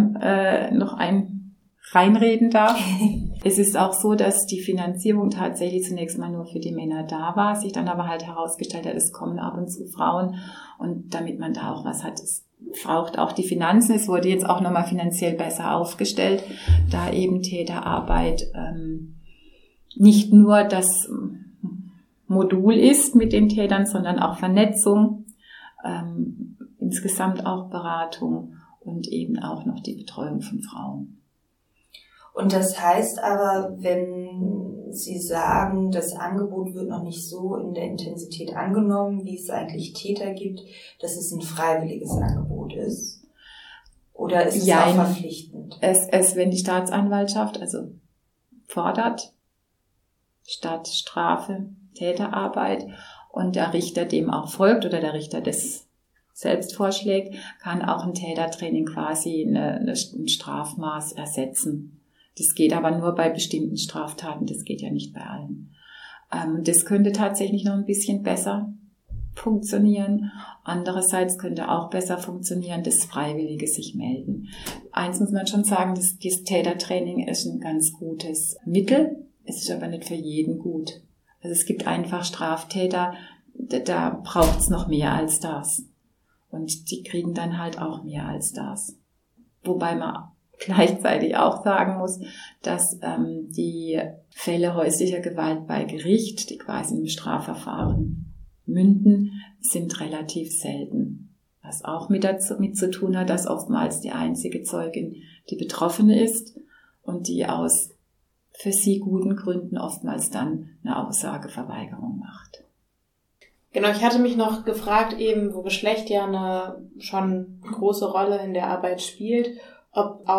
reinreden darf. Es ist auch so, dass die Finanzierung tatsächlich zunächst mal nur für die Männer da war, sich dann aber halt herausgestellt hat, es kommen ab und zu Frauen und damit man da auch was hat, es braucht auch die Finanzen. Es wurde jetzt auch nochmal finanziell besser aufgestellt, da eben Täterarbeit nicht nur das Modul ist mit den Tätern, sondern auch Vernetzung, insgesamt auch Beratung und eben auch noch die Betreuung von Frauen. Und das heißt aber, wenn Sie sagen, das Angebot wird noch nicht so in der Intensität angenommen, wie es eigentlich Täter gibt, dass es ein freiwilliges Angebot ist? Oder ist es auch verpflichtend? Wenn die Staatsanwaltschaft also fordert, statt Strafe, Täterarbeit und der Richter dem auch folgt oder der Richter das selbst vorschlägt, kann auch ein Tätertraining quasi ein Strafmaß ersetzen. Das geht aber nur bei bestimmten Straftaten, das geht ja nicht bei allen. Das könnte tatsächlich noch ein bisschen besser funktionieren. Andererseits könnte auch besser funktionieren, das Freiwillige sich melden. Eins muss man schon sagen, das Tätertraining ist ein ganz gutes Mittel, es ist aber nicht für jeden gut. Also es gibt einfach Straftäter, da braucht es noch mehr als das. Und die kriegen dann halt auch mehr als das. Wobei man gleichzeitig auch sagen muss, dass die Fälle häuslicher Gewalt bei Gericht, die quasi im Strafverfahren münden, sind relativ selten. Was auch mit zu tun hat, dass oftmals die einzige Zeugin die Betroffene ist und die aus für sie guten Gründen oftmals dann eine Aussageverweigerung macht. Genau, ich hatte mich noch gefragt, eben, wo Geschlecht ja eine schon große Rolle in der Arbeit spielt, ob auch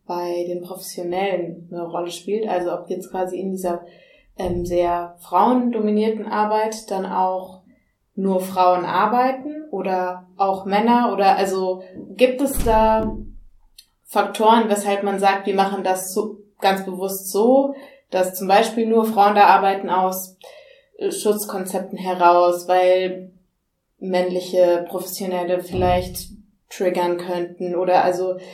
bei den Professionellen eine Rolle spielt. Also ob jetzt quasi in dieser sehr frauendominierten Arbeit dann auch nur Frauen arbeiten oder auch Männer, oder also gibt es da Faktoren, weshalb man sagt, wir machen das so, ganz bewusst so, dass zum Beispiel nur Frauen da arbeiten aus Schutzkonzepten heraus, weil männliche Professionelle vielleicht triggern könnten, oder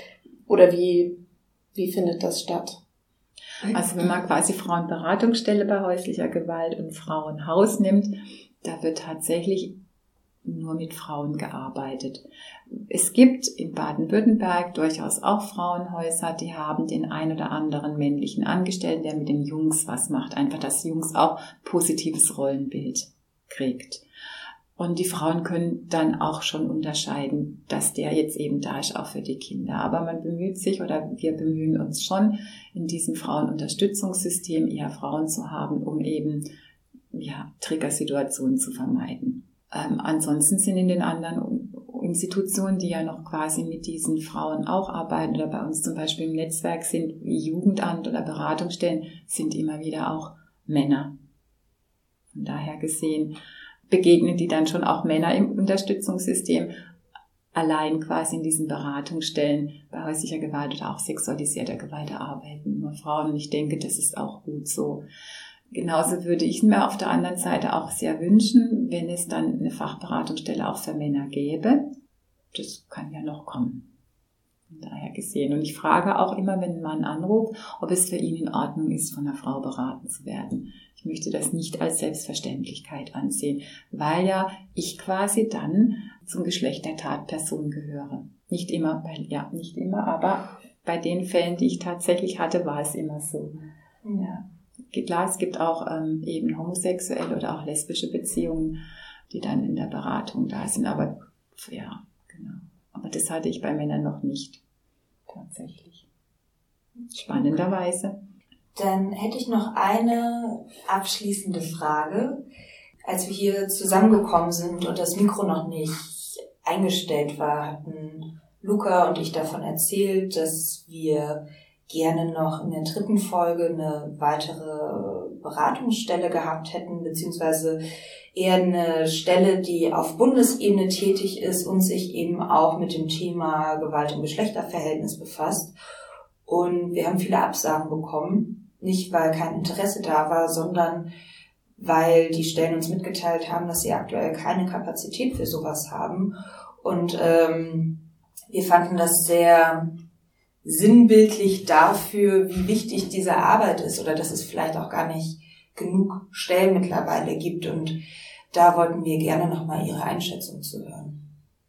wie findet das statt? Also wenn man quasi Frauenberatungsstelle bei häuslicher Gewalt und Frauenhaus nimmt, da wird tatsächlich nur mit Frauen gearbeitet. Es gibt in Baden-Württemberg durchaus auch Frauenhäuser, die haben den ein oder anderen männlichen Angestellten, der mit den Jungs was macht. Einfach, dass Jungs auch positives Rollenbild kriegt. Und die Frauen können dann auch schon unterscheiden, dass der jetzt eben da ist, auch für die Kinder. Aber man bemüht sich, oder wir bemühen uns schon, in diesem Frauenunterstützungssystem eher Frauen zu haben, um eben Triggersituationen zu vermeiden. Ansonsten sind in den anderen Institutionen, die ja noch quasi mit diesen Frauen auch arbeiten, oder bei uns zum Beispiel im Netzwerk sind, wie Jugendamt oder Beratungsstellen, sind immer wieder auch Männer. Von daher gesehen begegnen die dann schon auch Männer im Unterstützungssystem, allein quasi in diesen Beratungsstellen bei häuslicher Gewalt oder auch sexualisierter Gewalt arbeiten nur Frauen. Und ich denke, das ist auch gut so. Genauso würde ich mir auf der anderen Seite auch sehr wünschen, wenn es dann eine Fachberatungsstelle auch für Männer gäbe. Das kann ja noch kommen. Von daher gesehen. Und ich frage auch immer, wenn ein Mann anruft, ob es für ihn in Ordnung ist, von einer Frau beraten zu werden. Ich möchte das nicht als Selbstverständlichkeit ansehen, weil ja ich quasi dann zum Geschlecht der Tatperson gehöre. Nicht immer, aber bei den Fällen, die ich tatsächlich hatte, war es immer so. Ja. Klar, es gibt auch eben homosexuelle oder auch lesbische Beziehungen, die dann in der Beratung da sind, aber ja, genau. Aber das hatte ich bei Männern noch nicht, tatsächlich. Spannenderweise. Dann hätte ich noch eine abschließende Frage. Als wir hier zusammengekommen sind und das Mikro noch nicht eingestellt war, hatten Luca und ich davon erzählt, dass wir gerne noch in der 3. Folge eine weitere Beratungsstelle gehabt hätten, beziehungsweise eher eine Stelle, die auf Bundesebene tätig ist und sich eben auch mit dem Thema Gewalt im Geschlechterverhältnis befasst. Und wir haben viele Absagen bekommen. Nicht, weil kein Interesse da war, sondern weil die Stellen uns mitgeteilt haben, dass sie aktuell keine Kapazität für sowas haben. Und wir fanden das sehr sinnbildlich dafür, wie wichtig diese Arbeit ist, oder dass es vielleicht auch gar nicht genug Stellen mittlerweile gibt. Und da wollten wir gerne nochmal Ihre Einschätzung zu hören.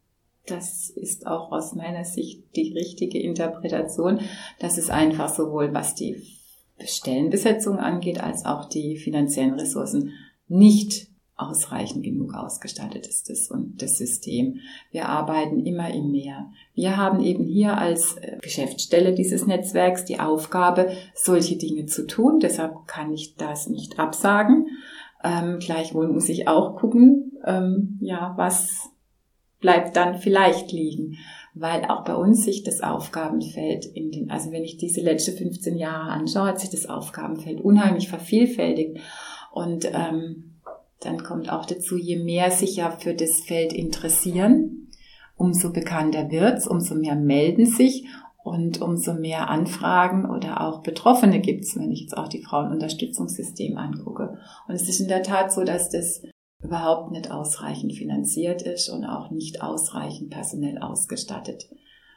Das ist auch aus meiner Sicht die richtige Interpretation, dass es einfach sowohl was die Stellenbesetzung angeht, als auch die finanziellen Ressourcen nicht ausreichend genug ausgestattet ist das System. Wir arbeiten immer im Mehr. Wir haben eben hier als Geschäftsstelle dieses Netzwerks die Aufgabe, solche Dinge zu tun. Deshalb kann ich das nicht absagen. Gleichwohl muss ich auch gucken, was bleibt dann vielleicht liegen. Weil auch bei uns sich das Aufgabenfeld also wenn ich diese letzten 15 Jahre anschaue, hat sich das Aufgabenfeld unheimlich vervielfältigt. Und dann kommt auch dazu, je mehr sich ja für das Feld interessieren, umso bekannter wird's, umso mehr melden sich und umso mehr Anfragen oder auch Betroffene gibt's, wenn ich jetzt auch die Frauenunterstützungssystem angucke. Und es ist in der Tat so, dass das überhaupt nicht ausreichend finanziert ist und auch nicht ausreichend personell ausgestattet.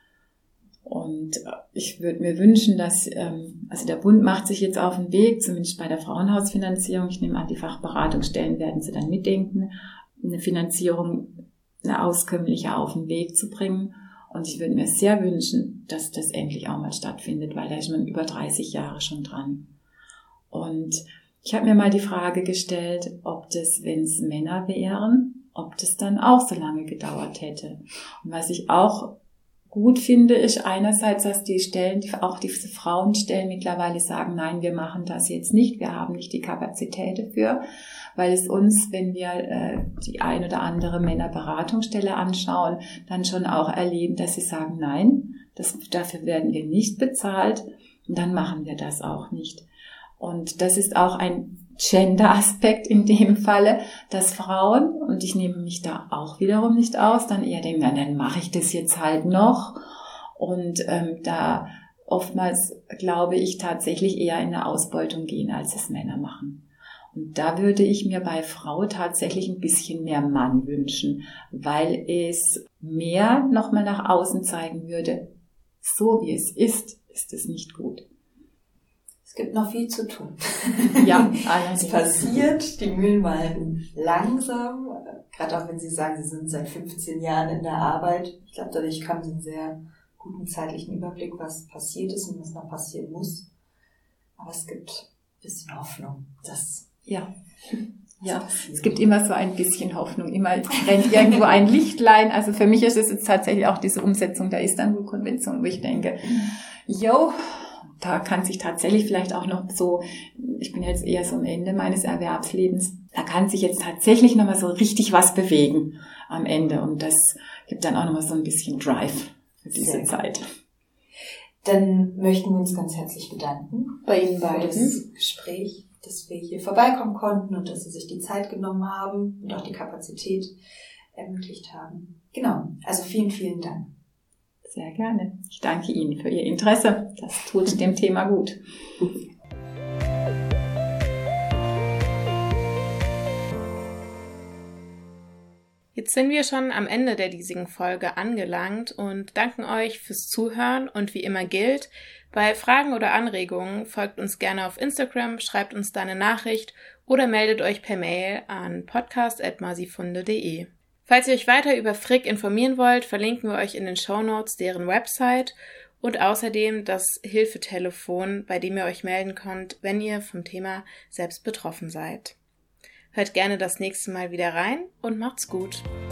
Und ich würde mir wünschen, dass, der Bund macht sich jetzt auf den Weg, zumindest bei der Frauenhausfinanzierung, ich nehme an, die Fachberatungsstellen werden sie dann mitdenken, eine Finanzierung, eine auskömmliche auf den Weg zu bringen. Und ich würde mir sehr wünschen, dass das endlich auch mal stattfindet, weil da ist man über 30 Jahre schon dran. Und ich habe mir mal die Frage gestellt, ob das, wenn es Männer wären, ob das dann auch so lange gedauert hätte. Und was ich auch gut finde, ist einerseits, dass die Stellen, auch diese Frauenstellen mittlerweile sagen, nein, wir machen das jetzt nicht, wir haben nicht die Kapazität dafür, weil es uns, wenn wir die ein oder andere Männerberatungsstelle anschauen, dann schon auch erleben, dass sie sagen, nein, Dafür werden wir nicht bezahlt und dann machen wir das auch nicht. Und das ist auch ein Gender-Aspekt in dem Falle, dass Frauen, und ich nehme mich da auch wiederum nicht aus, dann eher denken, dann mache ich das jetzt halt noch. Und da oftmals, glaube ich, tatsächlich eher in eine Ausbeutung gehen, als es Männer machen. Und da würde ich mir bei Frau tatsächlich ein bisschen mehr Mann wünschen, weil es mehr nochmal nach außen zeigen würde, so wie es ist es nicht gut. Es gibt noch viel zu tun. Ja, es passiert, die Mühlen malen langsam, gerade auch wenn Sie sagen, Sie sind seit 15 Jahren in der Arbeit. Ich glaube, dadurch haben Sie einen sehr guten zeitlichen Überblick, was passiert ist und was noch passieren muss. Aber es gibt ein bisschen Hoffnung, dass ja, es gibt immer so ein bisschen Hoffnung, immer brennt irgendwo ein Lichtlein. Also für mich ist es jetzt tatsächlich auch diese Umsetzung der Istanbul-Konvention, wo ich denke, da kann sich tatsächlich vielleicht auch noch so, ich bin jetzt eher so am Ende meines Erwerbslebens, da kann sich jetzt tatsächlich nochmal so richtig was bewegen am Ende. Und das gibt dann auch nochmal so ein bisschen Drive für diese Zeit. Dann möchten wir uns ganz herzlich bedanken bei Ihnen beiden für das Gespräch, dass wir hier vorbeikommen konnten und dass Sie sich die Zeit genommen haben und auch die Kapazität ermöglicht haben. Genau, also vielen, vielen Dank. Sehr gerne. Ich danke Ihnen für Ihr Interesse. Das tut dem Thema gut. Jetzt sind wir schon am Ende der diesigen Folge angelangt und danken euch fürs Zuhören und wie immer gilt, bei Fragen oder Anregungen folgt uns gerne auf Instagram, schreibt uns da eine Nachricht oder meldet euch per Mail an podcast@masifunde.de. Falls ihr euch weiter über Frick informieren wollt, verlinken wir euch in den Shownotes deren Website und außerdem das Hilfetelefon, bei dem ihr euch melden könnt, wenn ihr vom Thema selbst betroffen seid. Hört gerne das nächste Mal wieder rein und macht's gut.